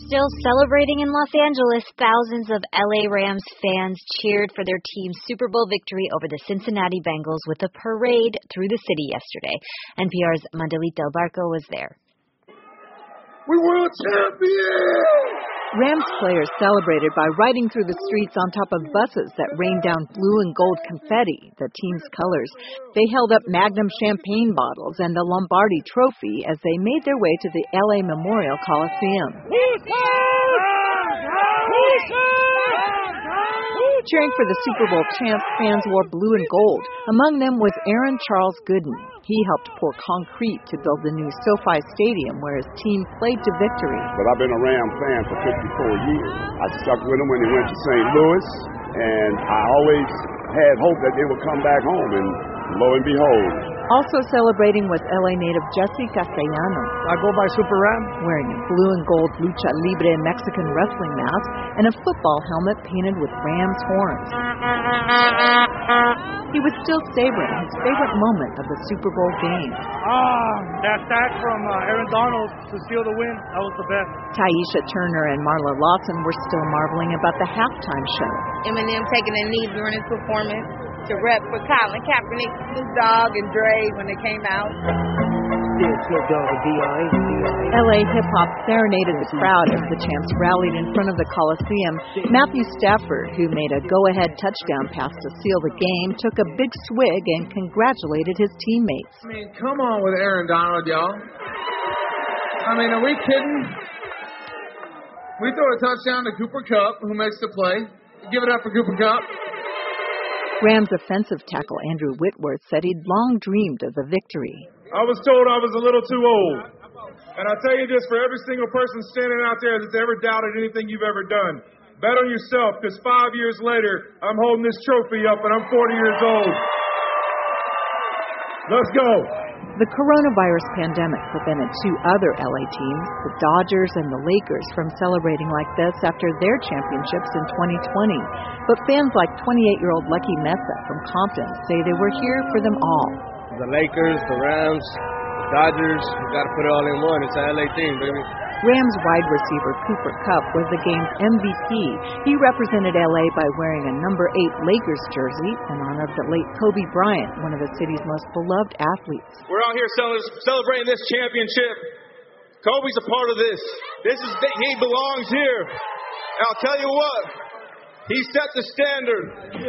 Still celebrating in Los Angeles, thousands of LA Rams fans cheered for their team's Super Bowl victory over the Cincinnati Bengals with a parade through the city yesterday. NPR's Mandelita Del Barco was there. We world champions! Rams players celebrated by riding through the streets on top of buses that rained down blue and gold confetti, the team's colors. They held up Magnum champagne bottles and the Lombardi trophy as they made their way to the LA Memorial Coliseum. Cheering for the Super Bowl champs, fans wore blue and gold. Among them was Aaron Charles Gooden. He helped pour concrete to build the new SoFi Stadium where his team played to victory. But I've been a Ram fan for 54 years. I stuck with them when they went to St. Louis, and I always had hope that they would come back home, and lo and behold. Also celebrating was LA native Jesse Castellanos. I go by Super Ram. Wearing a blue and gold lucha libre Mexican wrestling mask and a football helmet painted with Rams horns. He was still savoring his favorite moment of the Super Bowl game. That sack from Aaron Donald to steal the win, that was the best. Taisha Turner and Marla Lawson were still marveling about the halftime show. Eminem taking a knee during his performance to rep for Colin Kaepernick, Snoop Dogg, and Dre when they came out. LA hip-hop serenaded the crowd as the champs rallied in front of the Coliseum. Matthew Stafford, who made a go-ahead touchdown pass to seal the game, took a big swig and congratulated his teammates. I mean, come on with Aaron Donald, y'all. I mean, are we kidding? We throw a touchdown to Cooper Kupp, who makes the play. Give it up for Cooper Kupp. Rams offensive tackle Andrew Whitworth said he'd long dreamed of the victory. I was told I was a little too old. And I tell you this for every single person standing out there that's ever doubted anything you've ever done. Bet on yourself, because 5 years later, I'm holding this trophy up and I'm 40 years old. Let's go. The coronavirus pandemic prevented two other LA teams, the Dodgers and the Lakers, from celebrating like this after their championships in 2020. But fans like 28-year-old Lucky Mesa from Compton say they were here for them all. The Lakers, the Rams, the Dodgers, we got to put it all in one. It's an LA team, baby. Rams wide receiver Cooper Kupp was the game's MVP. He represented LA by wearing a number 8 Lakers jersey in honor of the late Kobe Bryant, one of the city's most beloved athletes. We're out here celebrating this championship. Kobe's a part of this. He belongs here. And I'll tell you what, he set the standard.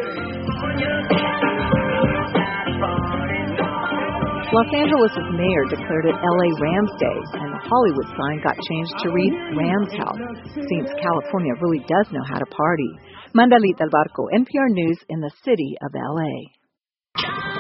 Los Angeles' mayor declared it LA Rams Day, and the Hollywood sign got changed to read Rams House. Seems California really does know how to party. Mandelita Del Barco, NPR News in the city of LA.